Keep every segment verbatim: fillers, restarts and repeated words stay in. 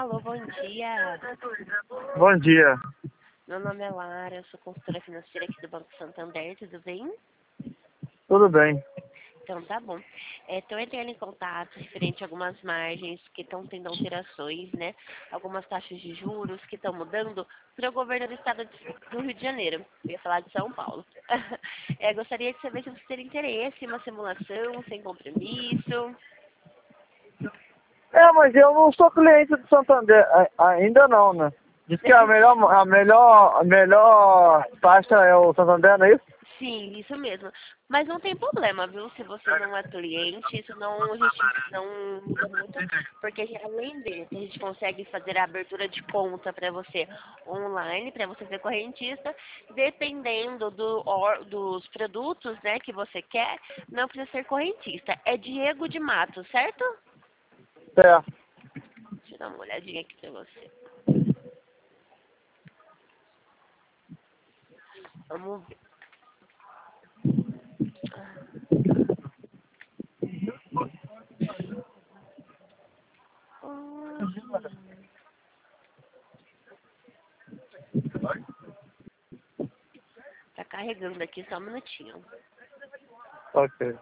Alô, bom dia. Bom dia. Meu nome é Lara, eu sou consultora financeira aqui do Banco Santander, tudo bem? Tudo bem. Então tá bom. Estou entrando em contato referente a algumas margens que estão tendo alterações, né? Algumas taxas de juros que estão mudando para o governo do estado do Rio de Janeiro. Eu ia falar de São Paulo. É, gostaria de saber se você tem interesse em uma simulação sem compromisso. É, mas eu não sou cliente do Santander, a- ainda não, né? Diz que a melhor, a melhor, a melhor taxa é o Santander, não é isso? Sim, isso mesmo. Mas não tem problema, viu? Se você não é cliente, isso não, a gente não muda muito, porque além disso, a gente consegue fazer a abertura de conta para você online, para você ser correntista, dependendo do, or- dos produtos, né, que você quer, não precisa ser correntista. É Diego de Matos, certo? Certo. Deixa eu dar uma olhadinha aqui para você. Vamos ver. Tá carregando aqui, só um minutinho. Ok.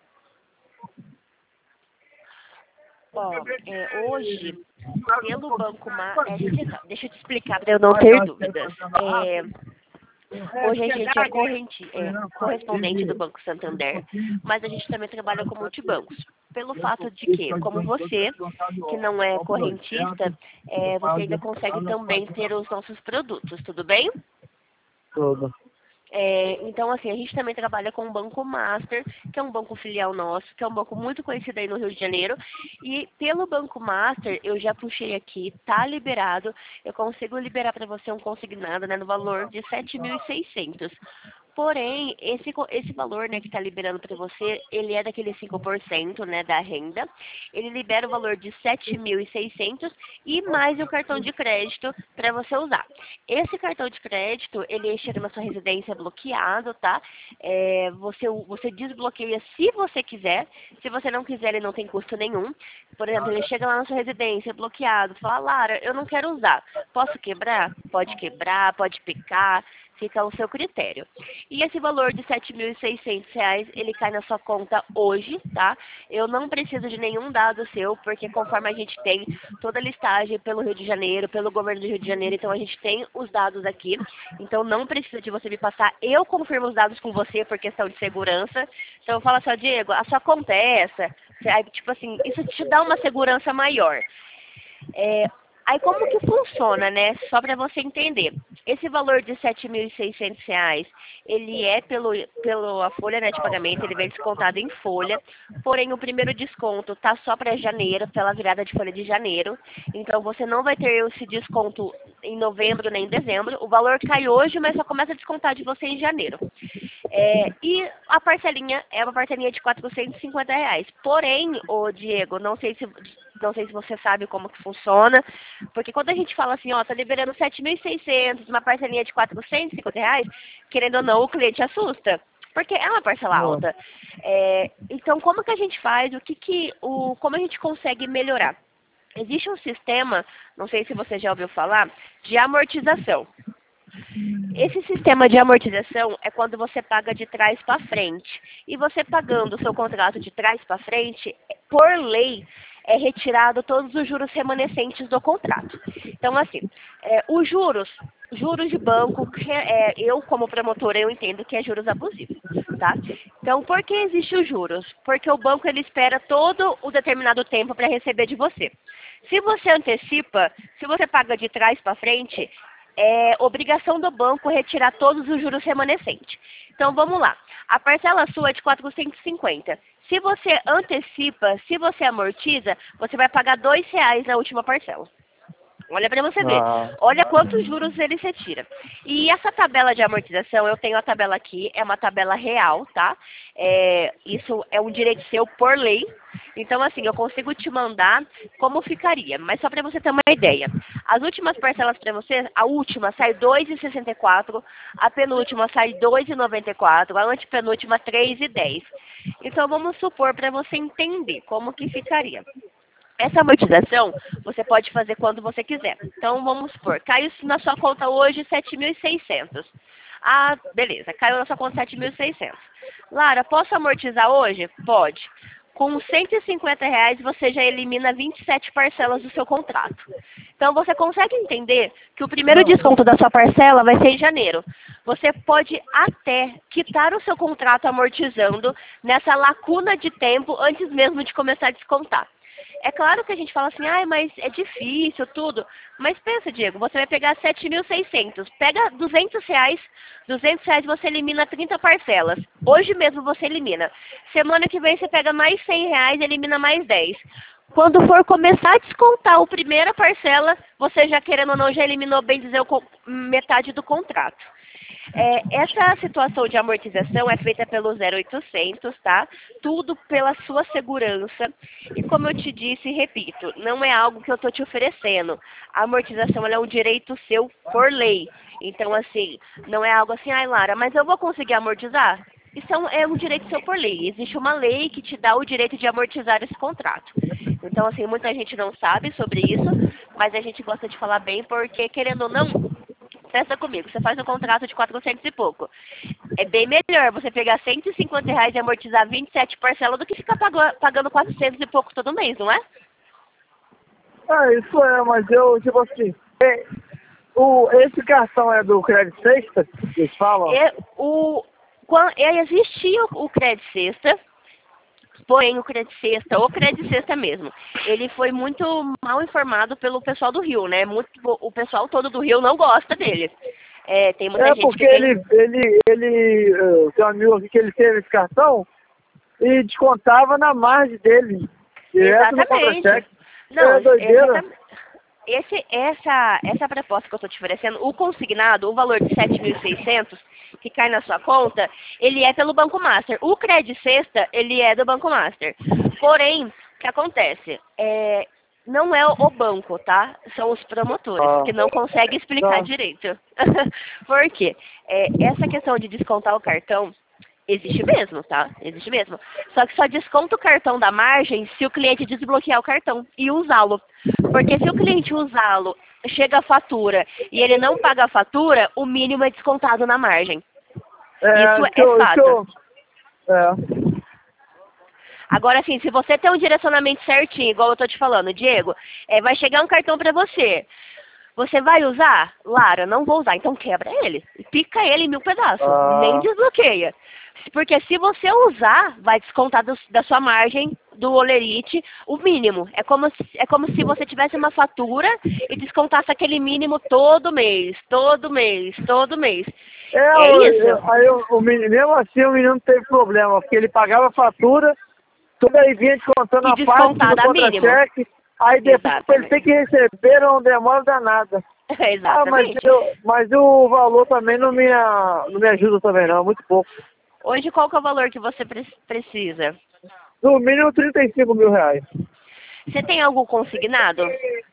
Ó, é, hoje, pelo Banco Ma... É, deixa eu te explicar para eu não ter dúvidas. É, hoje a gente é, corrente, é correspondente do Banco Santander, mas a gente também trabalha com multibancos. Pelo fato de que, como você, que não é correntista, é, você ainda consegue também ter os nossos produtos, tudo bem? Tudo. É, então, assim, a gente também trabalha com o Banco Master, que é um banco filial nosso, que é um banco muito conhecido aí no Rio de Janeiro. E pelo Banco Master, eu já puxei aqui, tá liberado, eu consigo liberar para você um consignado, né, no valor de sete mil e seiscentos. Porém, esse, co- esse valor, né, que está liberando para você, ele é daquele cinco por cento, né, da renda. Ele libera o valor de sete mil e seiscentos e mais o cartão de crédito para você usar. Esse cartão de crédito, ele chega na sua residência bloqueado, tá? É, você, você desbloqueia se você quiser. Se você não quiser, ele não tem custo nenhum. Por exemplo, ele chega lá na sua residência bloqueado, fala, Lara, eu não quero usar. Posso quebrar? Pode quebrar, pode picar. Fica ao seu critério. E esse valor de sete mil e seiscentos reais, ele cai na sua conta hoje, tá? Eu não preciso de nenhum dado seu, porque conforme a gente tem toda a listagem pelo Rio de Janeiro, pelo governo do Rio de Janeiro, então a gente tem os dados aqui. Então não precisa de você me passar. Eu confirmo os dados com você por questão de segurança. Então eu falo assim, ó, Diego, a sua conta é essa? Aí, tipo assim, isso te dá uma segurança maior. É, aí como que funciona, né? Só para você entender. Esse valor de sete mil e seiscentos reais, ele é pelo, pelo a folha, né, de pagamento, ele vem descontado em folha. Porém, o primeiro desconto tá só para janeiro, pela virada de folha de janeiro. Então, você não vai ter esse desconto em novembro nem em dezembro. O valor cai hoje, mas só começa a descontar de você em janeiro. É, e a parcelinha é uma parcelinha de quatrocentos e cinquenta reais. Porém, ô Diego, não sei se não sei se você sabe como que funciona, porque quando a gente fala assim, ó, tá liberando sete mil e seiscentos, uma parcelinha de quatrocentos e cinquenta reais, querendo ou não, o cliente assusta. Porque é uma parcela Não. alta. É, então, como que a gente faz? O que que, o, como a gente consegue melhorar? Existe um sistema, não sei se você já ouviu falar, de amortização. Esse sistema de amortização é quando você paga de trás para frente. E você pagando o seu contrato de trás para frente, por lei, é retirado todos os juros remanescentes do contrato. Então, assim, é, os juros, juros de banco, que é, eu como promotora, eu entendo que é juros abusivos, tá? Então, por que existe os juros? Porque o banco, ele espera todo o determinado tempo para receber de você. Se você antecipa, se você paga de trás para frente, é obrigação do banco retirar todos os juros remanescentes. Então, vamos lá. A parcela sua é de quatrocentos e cinquenta. Se você antecipa, se você amortiza, você vai pagar dois reais na última parcela. Olha para você ver. Ah, Olha quantos juros ele retira. E essa tabela de amortização, eu tenho a tabela aqui, é uma tabela real, tá? É, isso é um direito seu por lei. Então, assim, eu consigo te mandar como ficaria. Mas só para você ter uma ideia. As últimas parcelas para você, a última sai dois reais e sessenta e quatro centavos, a penúltima sai dois reais e noventa e quatro centavos, a antepenúltima três reais e dez centavos. Então, vamos supor para você entender como que ficaria. essa amortização você pode fazer quando você quiser. Então, vamos supor, caiu na sua conta hoje sete mil e seiscentos. Ah, beleza, caiu na sua conta sete mil e seiscentos. Lara, posso amortizar hoje? Pode. Com cento e cinquenta reais você já elimina vinte e sete parcelas do seu contrato. Então você consegue entender que o primeiro desconto da sua parcela vai ser em janeiro. Você pode até quitar o seu contrato amortizando nessa lacuna de tempo antes mesmo de começar a descontar. É claro que a gente fala assim, ai, mas é difícil, tudo. Mas pensa, Diego, você vai pegar sete mil e seiscentos, pega duzentos reais, duzentos reais você elimina trinta parcelas. Hoje mesmo você elimina. Semana que vem você pega mais cem reais e elimina mais dez. Quando for começar a descontar a primeira parcela, você já querendo ou não, já eliminou, bem dizer, metade do contrato. É, essa situação de amortização é feita pelo zero oitocentos, tá? Tudo pela sua segurança. E como eu te disse e repito, não é algo que eu estou te oferecendo. A amortização ela é um direito seu por lei. Então, assim, não é algo assim, ai, Lara, mas eu vou conseguir amortizar? Isso é um, é um direito seu por lei. Existe uma lei que te dá o direito de amortizar esse contrato. Então, assim, muita gente não sabe sobre isso, mas a gente gosta de falar bem porque, querendo ou não, pensa comigo, você faz um contrato de quatrocentos e pouco. É bem melhor você pegar cento e cinquenta reais e amortizar vinte e sete parcelas do que ficar pagando quatrocentos e pouco todo mês, não é? Ah, isso é, mas eu, tipo assim, é, o, esse cartão é do Crédito Sexta, que eles falam? É, o, quando, é, existia o Crédito Sexta, porém o Crédito Sexta, ou Crédito Sexta mesmo, ele foi muito mal informado pelo pessoal do Rio, né? Muito, o pessoal todo do Rio não gosta dele. É, tem muita É gente porque que tem... ele, ele, ele, uh, tem um amigo aqui que ele teve esse cartão e descontava na margem dele, direto no Exatamente. contra-cheque. Não, É doideira. exatamente. Esse, essa, essa proposta que eu estou te oferecendo, o consignado, o valor de sete mil e seiscentos que cai na sua conta, ele é pelo Banco Master. O Crédito Sexta, ele é do Banco Master. Porém, o que acontece? É, não é o banco, tá? São os promotores, Ah. que não conseguem explicar Tá. direito. Por quê? É, essa questão de descontar o cartão, existe mesmo, tá? Existe mesmo. Só que só desconta o cartão da margem se o cliente desbloquear o cartão e usá-lo. Porque se o cliente usá-lo, chega a fatura e ele não paga a fatura, o mínimo é descontado na margem. É, Isso que é eu, que fato. eu, é. Agora, assim, se você tem um direcionamento certinho, igual eu tô te falando, Diego, é, vai chegar um cartão pra você. Você vai usar? Lara, não vou usar. Então quebra ele. Pica ele em mil pedaços. Ah. Nem desbloqueia. Porque se você usar, vai descontar do, da sua margem do Olerite o mínimo. É como, se, é como se você tivesse uma fatura e descontasse aquele mínimo todo mês, todo mês, todo mês. É, É eu, isso. eu, aí eu, o menino, mesmo assim o menino não teve problema, porque ele pagava a fatura, tudo aí vinha descontando E a parte do descontada a mínimo. contra-cheque, aí depois ele Exatamente. tem que receber, não demora danada. Ah, mas, Exatamente. eu, mas o valor também não me, não me ajuda também não, muito pouco. Hoje qual que é o valor que você pre precisa? No mínimo trinta e cinco mil reais. Você tem algo consignado?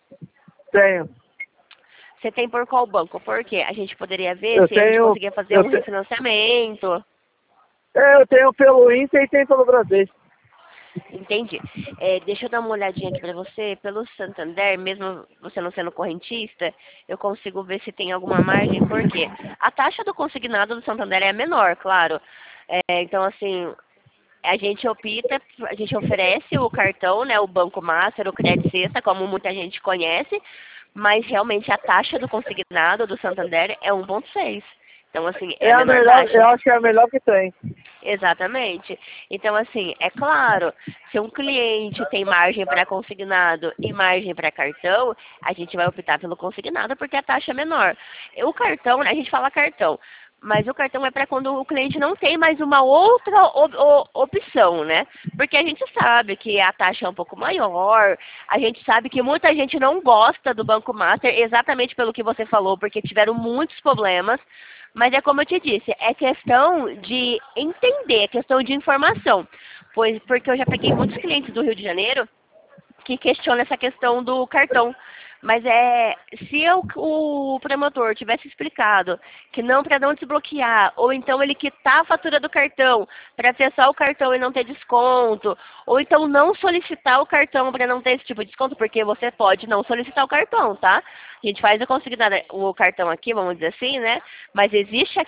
Tenho. Você tem por qual banco? Por quê? A gente poderia ver Eu se a gente tenho, conseguia fazer eu um te- refinanciamento. É, eu tenho pelo Inter e tenho pelo Brasil. Entendi. É, deixa eu dar uma olhadinha aqui pra você. Pelo Santander, mesmo você não sendo correntista, eu consigo ver se tem alguma margem. Por quê? A taxa do consignado do Santander é menor, claro. É, então, assim, a gente opta, a gente oferece o cartão, né, o Banco Master, o Crédito Sexta, como muita gente conhece, mas realmente a taxa do consignado do Santander é um vírgula seis. Então, assim, é, É a a menor melhor, taxa. eu acho que é a melhor que tem. Exatamente. Então, assim, é claro, se um cliente tem margem para consignado e margem para cartão, a gente vai optar pelo consignado porque a taxa é menor. O cartão, a gente fala cartão, mas o cartão é para quando o cliente não tem mais uma outra op op opção, né? Porque a gente sabe que a taxa é um pouco maior, a gente sabe que muita gente não gosta do Banco Master exatamente pelo que você falou, porque tiveram muitos problemas. Mas é como eu te disse, é questão de entender, é questão de informação. Pois, porque eu já peguei muitos clientes do Rio de Janeiro que questionam essa questão do cartão. Mas é, se eu, o promotor tivesse explicado que não para não desbloquear, ou então ele quitar a fatura do cartão para ter só o cartão e não ter desconto, ou então não solicitar o cartão para não ter esse tipo de desconto, porque você pode não solicitar o cartão, tá? A gente faz a consignada, o cartão aqui, vamos dizer assim, né? Mas existe